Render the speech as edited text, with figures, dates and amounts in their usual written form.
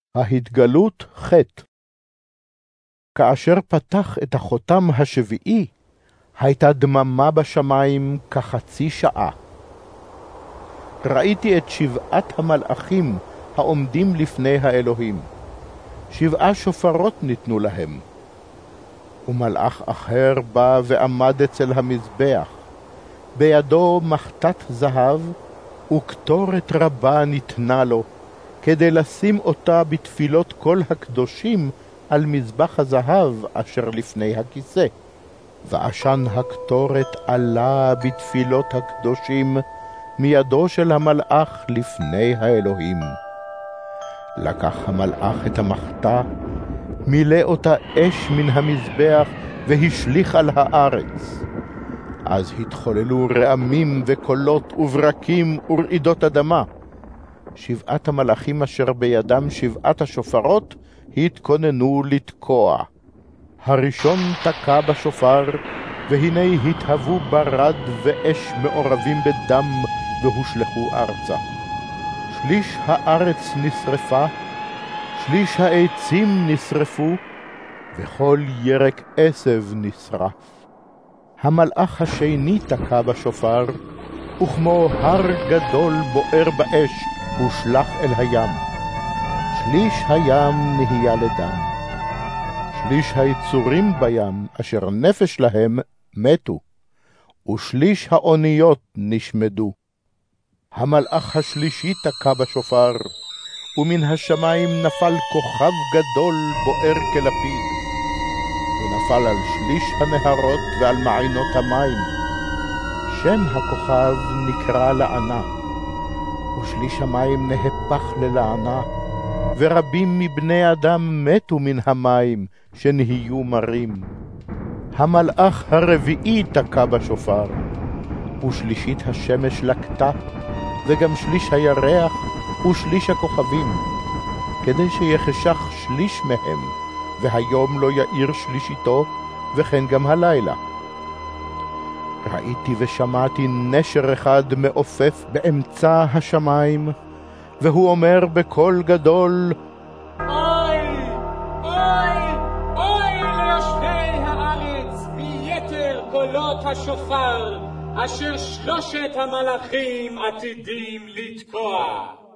ההתגלות ח'. כאשר פתח את החותם השביעי, הייתה דממה בשמיים כחצי שעה. ראיתי את 7 המלאכים העומדים לפני האלוהים. 7 שופרות ניתנו להם. ומלאך אחר בא ועמד אצל המזבח. בידו מחטת זהב, וקטורת רבה ניתנה לו, כדי לשים אותה בתפילות כל הקדושים על מזבח הזהב אשר לפני הכיסא. ועשן הקטורת עלה בתפילות הקדושים מידו של המלאך לפני האלוהים. לקח המלאך את המחתה, מילא אותה אש מן המזבח והשליך על הארץ. אז התחוללו רעמים וקולות וברקים ורעידות אדמה. 7 המלאכים אשר בידם 7 השופרות התכוננו לתקוע. הראשון תקע בשופר, והנה התהוו ברד ואש מעורבים בדם והושלכו ארצה. שליש הארץ נשרפה, שליש העצים נשרפו, וכל ירק עשב נשרף. המלאך השני תקע בשופר, וכמו הר גדול בוער באש הושלך אל הים. שליש הים נהיה לדם. שליש היצורים בים אשר נפש להם מתו, ושליש האוניות נשמדו. המלאך השלישי תקע בשופר, ומן השמיים נפל כוכב גדול בוער כלפיד. הוא נפל על שליש הנהרות ועל מעיינות המים. שם הכוכב נקרא לענה, ושליש המים נהפך ללענה, ורבים מבני אדם מתו מן המים שנהיו מרים. המלאך הרביעי תקע בשופר, ושלישית השמש לקטה, וגם שליש הירח ושליש הכוכבים, כדי שיחשך שליש מהם, והיום לא יאיר שלישיתו, וכן גם הלילה. ראיתי ושמעתי נשר אחד מעופף באמצע השמיים, והוא אומר בקול גדול, אוי, אוי, אוי ליושבי הארץ מיתר קולות השופר, אשר 3 המלאכים עתידים לתקוע.